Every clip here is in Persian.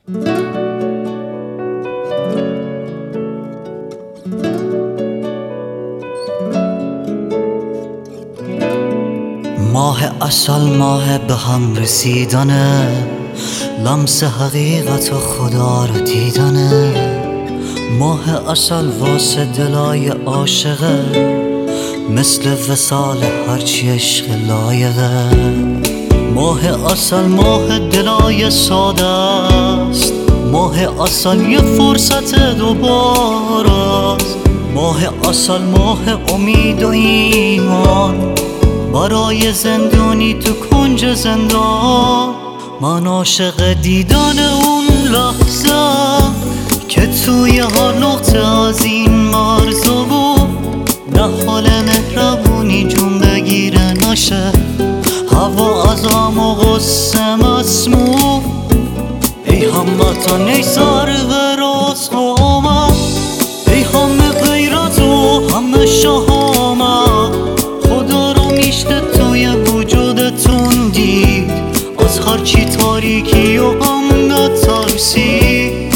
ماه عسل ماه به هم رسیدنه، لمس حقیقت و خدا رو دیدنه. ماه عسل واسه دلای عاشقه، مثل وصال هرچی عشق لایقه. ماه عسل ماه دلای ساده است، ماه عسل یه فرصت دوباره. ماه عسل ماه امید و ایمان، برای زندونی تو کنج زندان. من عاشق دیدن اون لحظه که توی هر نقطه از این مرزا بود، نه حال مهربونی جون بگیره نشه، هوا از غم و غصه مسموم. ای هموطن ای سر به راست قامت، ای همه غیرت و همه شهامت، خدا رو میشه توی وجودتون دید، از هرچی تاریکی و غم نترسید.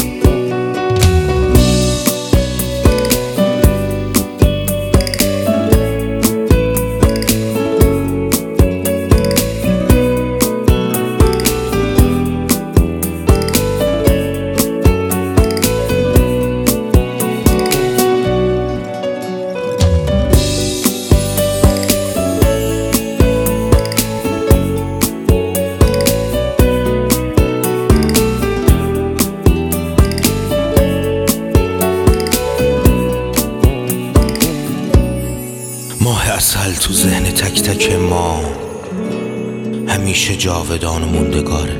ماه عسل تو ذهن تک تک ما همیشه جاودان و موندگاره.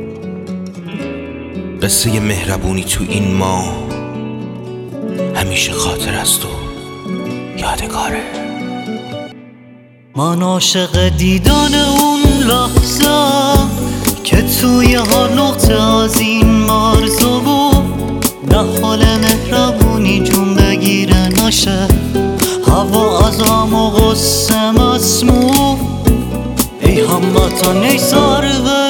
قصه مهربونی تو این ماه همیشه خاطر است و یادگاره. من عاشق دیدن اون لحظه که توی هر نقطه از این مرزا بود، نه حال مهربونی جون بگیره نشه، هوا از غم و غصه مسموم. ای هموطن ای سر